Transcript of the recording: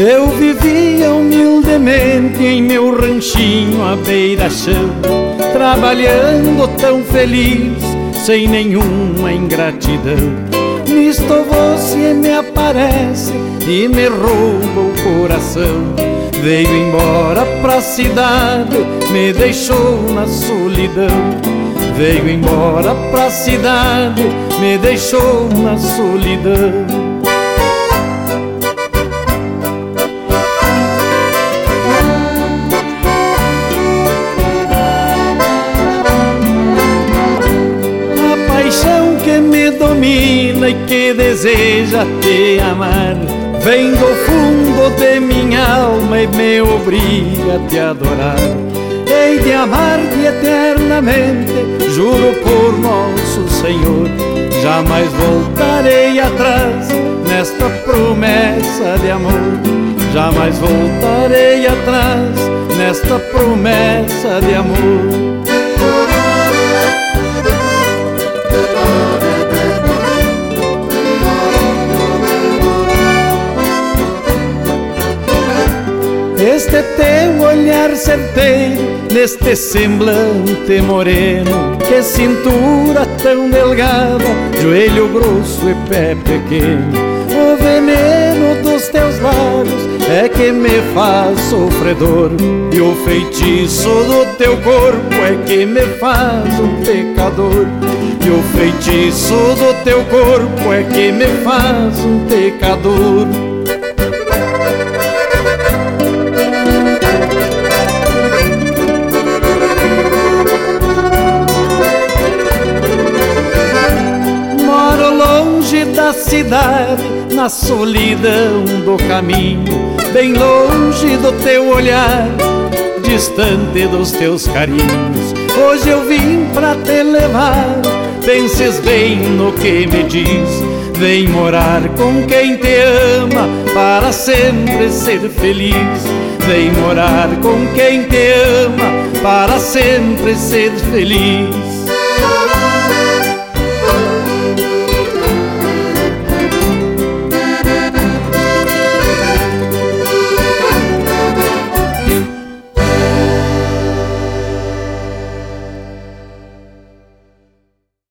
Eu vivia humildemente em meu ranchinho à beira-chão, trabalhando tão feliz, sem nenhuma ingratidão. Nisto você me aparece e me rouba o coração. Veio embora pra cidade, me deixou na solidão. Veio embora pra cidade, me deixou na solidão. Domina e que deseja te amar, vem do fundo de minha alma e me obriga a te adorar. Hei de amar-te eternamente, juro por nosso Senhor. Jamais voltarei atrás nesta promessa de amor. Jamais voltarei atrás nesta promessa de amor. Este teu olhar certeiro, neste semblante moreno, que cintura tão delgada, joelho grosso e pé pequeno. O veneno dos teus lábios é que me faz sofredor, e o feitiço do teu corpo é que me faz um pecador. E o feitiço do teu corpo é que me faz um pecador. Da cidade, na solidão do caminho, bem longe do teu olhar, distante dos teus carinhos. Hoje eu vim pra te levar, penses bem no que me diz. Vem morar com quem te ama, para sempre ser feliz. Vem morar com quem te ama, para sempre ser feliz.